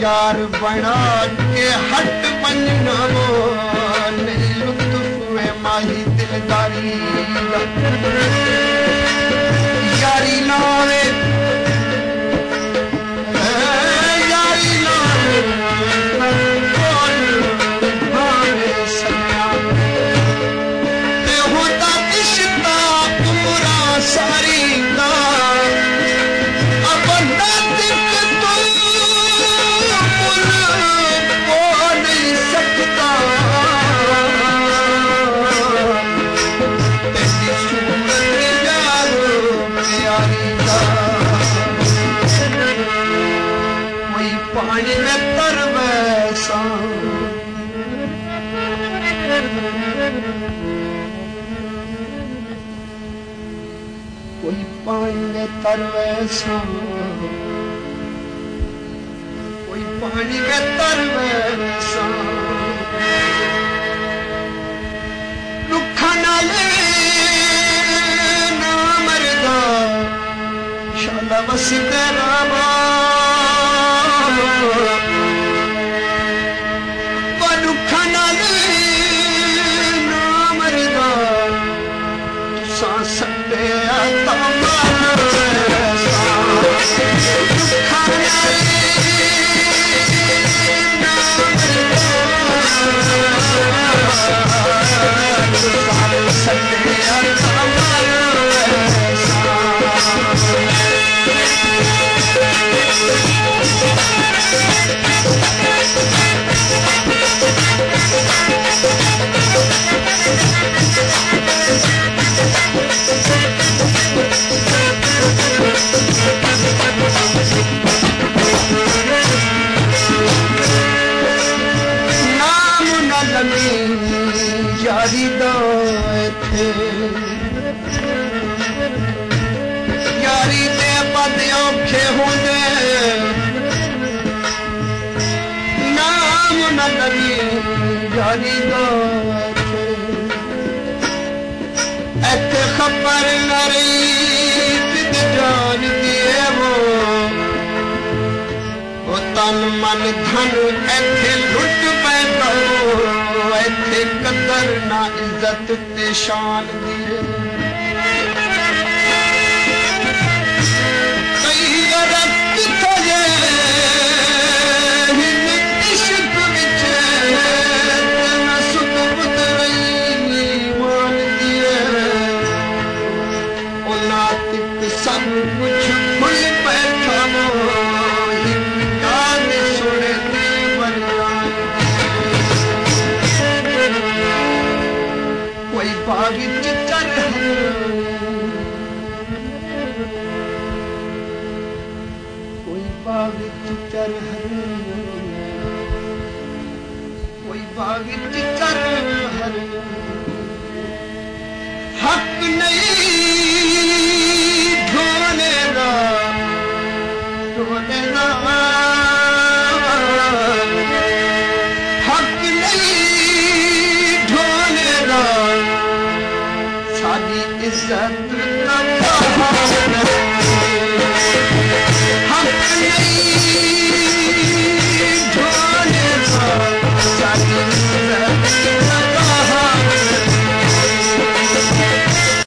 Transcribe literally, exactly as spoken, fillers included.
यार बना के हट बनना बोले लुत्फ में माही दिलदारी यारी नावे यारी नावे बोल भावे सन्या ते होता तिश्ता उमरा सारी का पानी में तरवैसा कोई पानी में तरवैसा कोई पानी में तरवैसा रुखा नाले ना मरदा शाला बस तेरा पनुखा नाले ना मरदा तुसा सटे आता मरसा रुखा नाले ना मरदा तुसा सटे आता यारी थे यारी दे पद औखे होंदे नाम न लगी यारी थे ऐथे खबर न रही फिद जान दिए वो वो तन मन धन ऐथे लुट पैदा ऐथे कदर ना इज्जत ते शान दिए कई अरब थजे हिन इश्क विच न सुध बुध रही मान दिए ओ नातिक सब कुछ भुल बैठा वो याद सुने ते बरयान कोई बागी चितर कोई बागी चितर कोई बागी चितर हक नहीं ढोलेगा ढोलेगा हक नहीं ढोलेगा सादी इज्जत